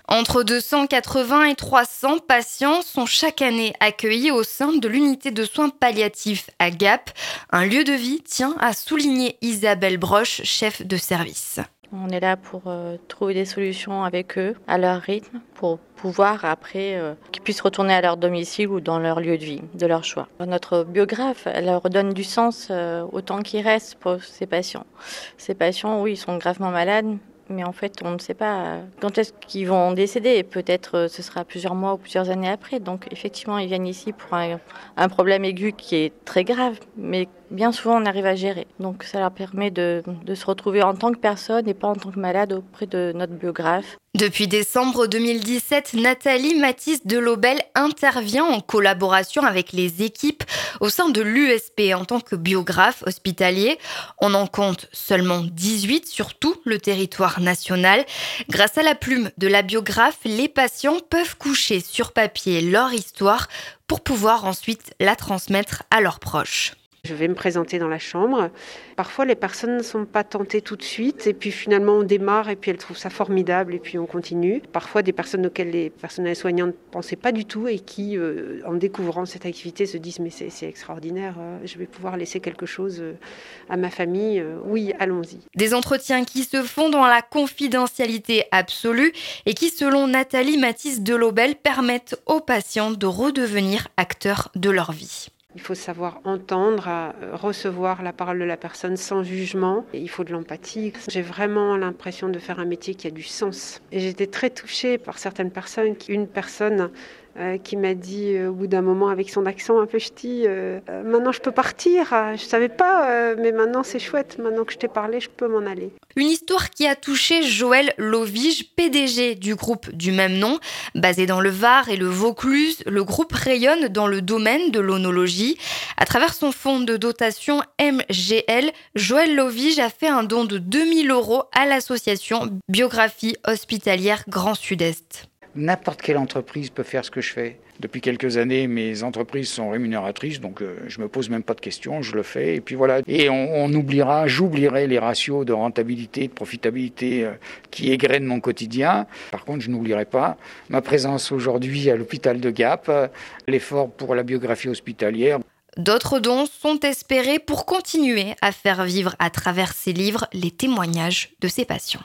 Entre 280 et 300 patients sont chaque année accueillis au sein de l'unité de soins palliatifs à Gap. Un lieu de vie tient à souligner Isabelle Broche, chef de service. On est là pour trouver des solutions avec eux, à leur rythme, pour pouvoir après qu'ils puissent retourner à leur domicile ou dans leur lieu de vie, de leur choix. Notre biographe, elle leur donne du sens au temps qui reste pour ces patients. Ces patients, oui, ils sont gravement malades, mais en fait, on ne sait pas quand est-ce qu'ils vont décéder. Peut-être ce sera plusieurs mois ou plusieurs années après. Donc effectivement, ils viennent ici pour un problème aigu qui est très grave, mais bien souvent, on arrive à gérer. Donc ça leur permet de se retrouver en tant que personne et pas en tant que malade auprès de notre biographe. Depuis décembre 2017, Nathalie Mathis-Delobel intervient en collaboration avec les équipes au sein de l'USP en tant que biographe hospitalier. On en compte seulement 18 sur tout le territoire national. Grâce à la plume de la biographe, les patients peuvent coucher sur papier leur histoire pour pouvoir ensuite la transmettre à leurs proches. Je vais me présenter dans la chambre. Parfois, les personnes ne sont pas tentées tout de suite et puis finalement on démarre et puis elles trouvent ça formidable et puis on continue. Parfois, des personnes auxquelles les personnels soignants ne pensaient pas du tout et qui, en découvrant cette activité, se disent « mais c'est extraordinaire, je vais pouvoir laisser quelque chose à ma famille. Oui, allons-y ». Des entretiens qui se font dans la confidentialité absolue et qui, selon Nathalie Mathis-Delobel, permettent aux patients de redevenir acteurs de leur vie. Il faut savoir entendre, recevoir la parole de la personne sans jugement. Et il faut de l'empathie. J'ai vraiment l'impression de faire un métier qui a du sens. Et j'étais très touchée par certaines personnes. Une personne qui m'a dit au bout d'un moment avec son accent un peu ch'ti, maintenant je peux partir. Je savais pas, mais maintenant c'est chouette. Maintenant que je t'ai parlé, je peux m'en aller. Une histoire qui a touché Joël Lovige, PDG du groupe du même nom. Basé dans le Var et le Vaucluse, le groupe rayonne dans le domaine de l'onologie. À travers son fonds de dotation MGL, Joël Lovige a fait un don de 2 000 € à l'association Biographie Hospitalière Grand Sud-Est. N'importe quelle entreprise peut faire ce que je fais. Depuis quelques années, mes entreprises sont rémunératrices, donc je me pose même pas de questions, je le fais, et puis voilà. Et j'oublierai les ratios de rentabilité, de profitabilité qui égrènent mon quotidien. Par contre, je n'oublierai pas ma présence aujourd'hui à l'hôpital de Gap, l'effort pour la biographie hospitalière. D'autres dons sont espérés pour continuer à faire vivre à travers ces livres les témoignages de ces patients.